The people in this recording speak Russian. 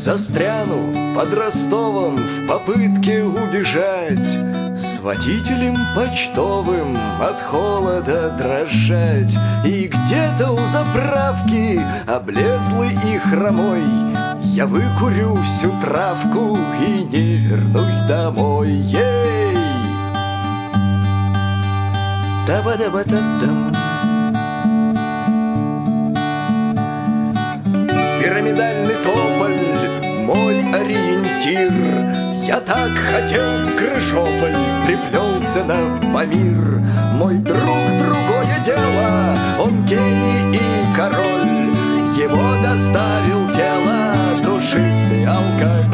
застряну под Ростовом в попытке убежать, с водителем почтовым от холода дрожать. И где-то у заправки, облезлый и хромой, я выкурю всю травку и не вернусь домой. Ей! Та-ба-да-ба-та-дам. Пирамидальный тополь, мой ориентир. Я так хотел Крыжополь, приплелся на Памир. Мой друг другое дело, он гений и король. Его доставил тело душистый алкоголь.